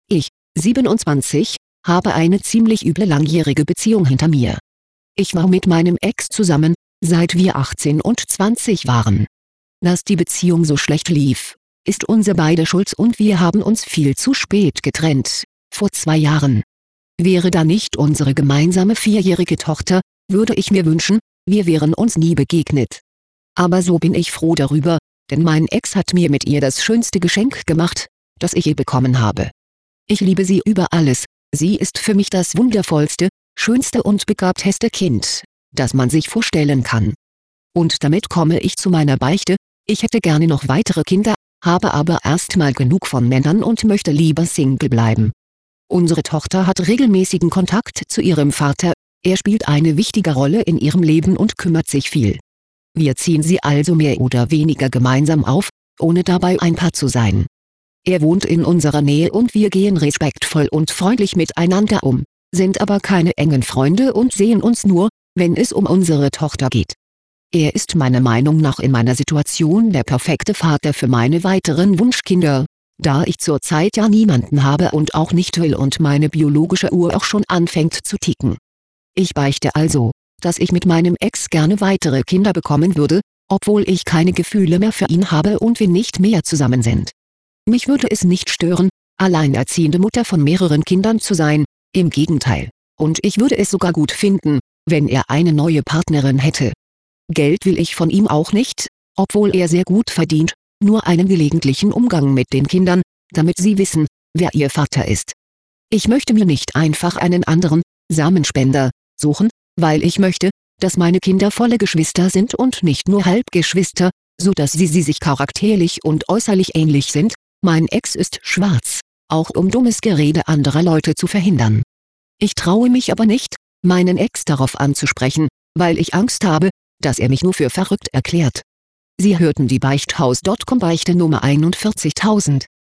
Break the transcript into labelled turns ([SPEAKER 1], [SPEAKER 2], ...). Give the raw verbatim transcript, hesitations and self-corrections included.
[SPEAKER 1] Ich, siebenundzwanzig, habe eine ziemlich üble langjährige Beziehung hinter mir. Ich war mit meinem Ex zusammen, seit wir achtzehn und zwanzig waren. Dass die Beziehung so schlecht lief, ist unser beider Schuld und wir haben uns viel zu spät getrennt, vor zwei Jahren. Wäre da nicht unsere gemeinsame vierjährige Tochter, würde ich mir wünschen, wir wären uns nie begegnet. Aber so bin ich froh darüber, denn mein Ex hat mir mit ihr das schönste Geschenk gemacht, das ich je bekommen habe. Ich liebe sie über alles, sie ist für mich das wundervollste, schönste und begabteste Kind, das man sich vorstellen kann. Und damit komme ich zu meiner Beichte: Ich hätte gerne noch weitere Kinder, habe aber erstmal genug von Männern und möchte lieber Single bleiben. Unsere Tochter hat regelmäßigen Kontakt zu ihrem Vater, er spielt eine wichtige Rolle in ihrem Leben und kümmert sich viel. Wir ziehen sie also mehr oder weniger gemeinsam auf, ohne dabei ein Paar zu sein. Er wohnt in unserer Nähe und wir gehen respektvoll und freundlich miteinander um, sind aber keine engen Freunde und sehen uns nur, wenn es um unsere Tochter geht. Er ist meiner Meinung nach in meiner Situation der perfekte Vater für meine weiteren Wunschkinder, da ich zurzeit ja niemanden habe und auch nicht will und meine biologische Uhr auch schon anfängt zu ticken. Ich beichte also, dass ich mit meinem Ex gerne weitere Kinder bekommen würde, obwohl ich keine Gefühle mehr für ihn habe und wir nicht mehr zusammen sind. Mich würde es nicht stören, alleinerziehende Mutter von mehreren Kindern zu sein, im Gegenteil, und ich würde es sogar gut finden, wenn er eine neue Partnerin hätte. Geld will ich von ihm auch nicht, obwohl er sehr gut verdient, nur einen gelegentlichen Umgang mit den Kindern, damit sie wissen, wer ihr Vater ist. Ich möchte mir nicht einfach einen anderen Samenspender suchen, weil ich möchte, dass meine Kinder volle Geschwister sind und nicht nur Halbgeschwister, so dass sie, sie sich charakterlich und äußerlich ähnlich sind. Mein Ex ist schwarz, auch um dummes Gerede anderer Leute zu verhindern. Ich traue mich aber nicht, meinen Ex darauf anzusprechen, weil ich Angst habe, dass er mich nur für verrückt erklärt. Sie hörten die Beichthaus Punkt com Beichte Nummer einundvierzigtausend.